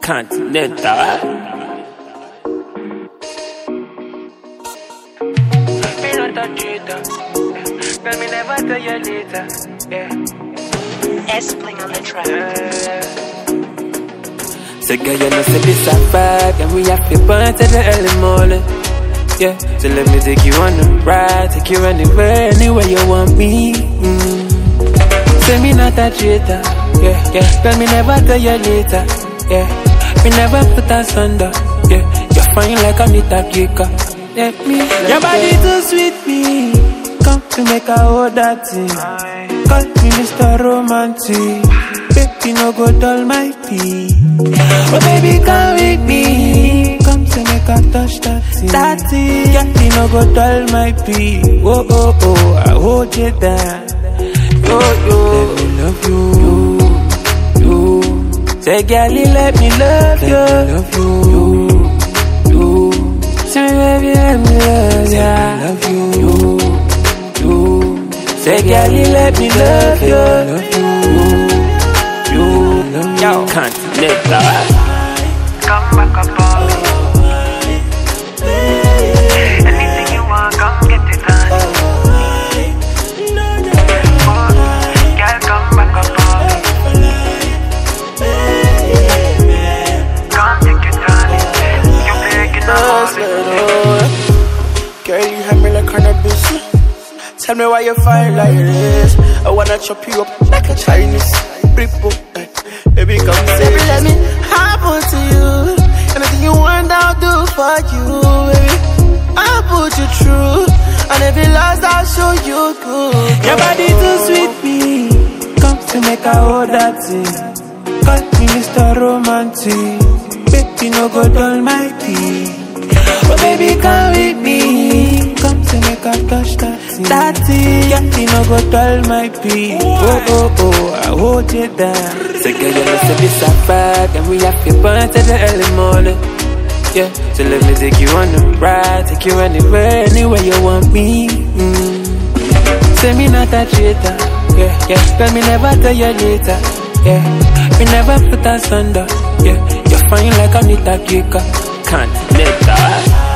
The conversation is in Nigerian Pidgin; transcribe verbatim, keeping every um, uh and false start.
Continental. Me not a cheater. Tell me never tell you later. Yeah. S-Pling on the track. Yeah. So girl, you know say this a vibe, and we have to burn to the early morning. Yeah, so let me take you on the ride, take you anywhere, anywhere you want me. Mm. Say me not a traitor. Yeah, yeah. Tell me never tell you later. Yeah, we never put us under. Yeah, you're fine like Anita Kika. Let me. Your body too sweet me. Come to make a hold that thing. Call me Mister Romantic. Baby, no go dull my pee. Oh baby, come with me. Come to make a touch that thing. That thing. Yeah, me no go dull my pee. Oh oh oh, I hold you down. Yo yo, let me love you. You, you. Say, girlie, let me love you. Let me love you. You, you. Say, baby, let me love ya. Let me love you. You, you. Say, girlie, let me love you. Let me love you. You, you. Yo, Continental. Come back up on me. Anything you want, come get it on. Girl, come back up on me. Come take it on it. You breaking up all it. Girl, you have me like cannabis. Tell me why you fire like this. I wanna chop you up like a Chinese. Ripple, eh. Baby, come say, baby, let me happen to you. Anything you want, I'll do for you, baby. I'll put you through, and if you lost, I'll show you good. Your body too sweet me. Come to make a hold that thing. Call me Mister Romantic. Baby, no go dull my pee. Oh baby, come with me. Come to make a touch that thing. That thing. Yeah, me no go dull my pee. Oh oh oh, I hold you down. So girl, you know say this a vibe, and we have to burn to the early morning. Yeah, so let me take you on the ride, take you anywhere, anywhere you want me. Mm. Say me not a traitor. Yeah, yeah. Tell me never tell you later. Yeah, we never put us under. Yeah, you're fine like Anita Kika. Continental.